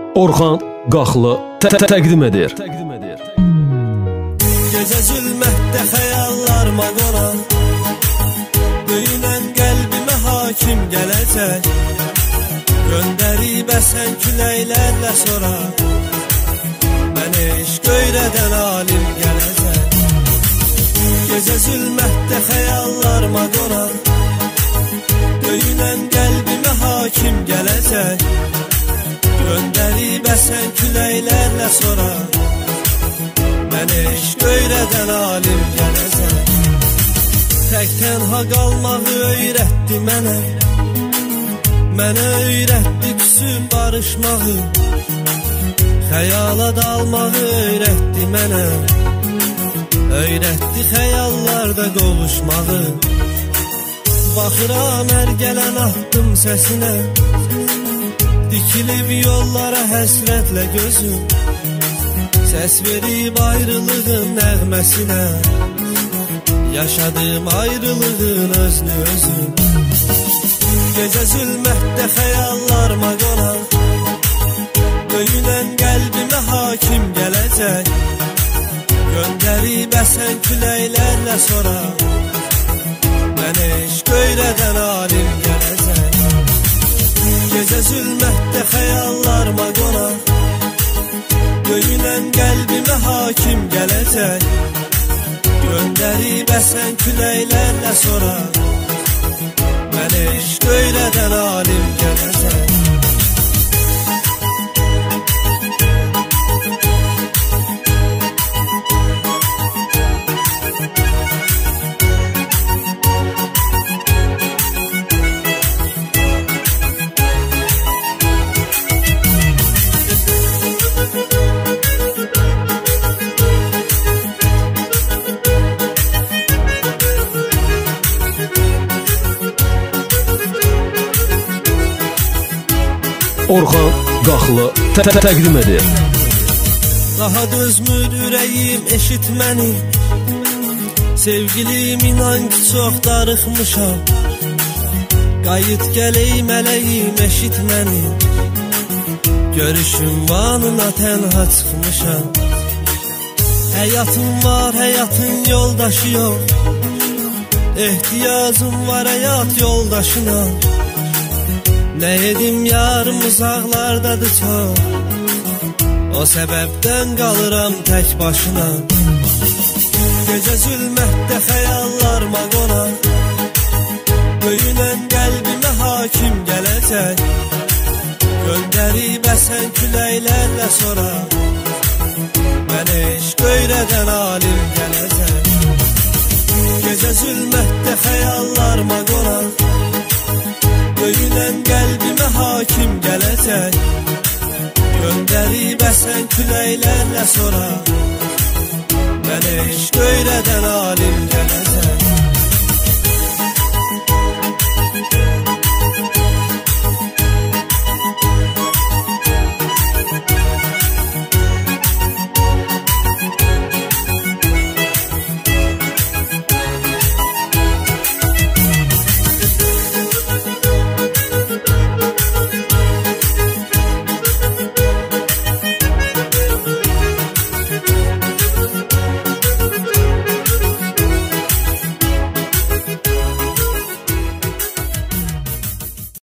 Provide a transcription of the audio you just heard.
Orxan Qaxlı təqdim edir. Gecə zülmətdə xəyallarıma qonan, döyünən qəlbimə hakim gələcək, göndərib əsən küləklərlə sonra, mənə eşq öyrədən alim gələcək. Gecə zülmətdə xəyallarıma qonan, döyünən qəlbimə hakim gələcək, göndərib əsən küləklərlə sonra, mənə eşq öyrədən alim gələcək. Tək tənha qalmağı öyrətdi mənə, mənə öyrətdi küsüb barışmağı, xəyala dalmağı öyrətdi mənə, öyrətdi xəyallarda qovuşmağı. Baxıram hər gələn atdım səsinə, dikilib yollara həsrətlə gözüm, səs verib ayrılığın nəğməsinə, yaşadım ayrılığın özünü özüm. Gecə zülmətdə xəyallarıma qonan, döyünən qəlbimə hakim gələcək, göndərib əsən küləklərlə sonra, mənə eşq öyrədən alim gələcək. Gecə zülmətdə xəyallarıma qonan, döyünən qəlbimə hakim gələcək, göndərib əsən küləklərlə sonra, mənə eşq öyrədən alim gələcək. Orxan Qaxlı təqdim edir. Daha dözmür ürəyim eşit məni, sevgilim inan ki çox darıxmışam, qayıt gəley mələyim eşit məni, görüşüm vanına tənha çıxmışam. Həyatım var, həyatın yoldaşı yox, ehtiyacım var həyat yoldaşına, nə edim yarım uzaqlardadır çox, o səbəbdən qalıram tək başına. Gecə zülmətdə xəyallarıma qonan, döyünən qəlbimə hakim gələcək, göndərib əsən küləklərlə sonra, mənə eşq öyrədən alim gələcək. Gecə zülmətdə xəyallarıma qonan, döyünən qəlbimə hakim gələcək, göndərib əsən küləklərlə sonra, mənə eşq öyrədən alim gələcək.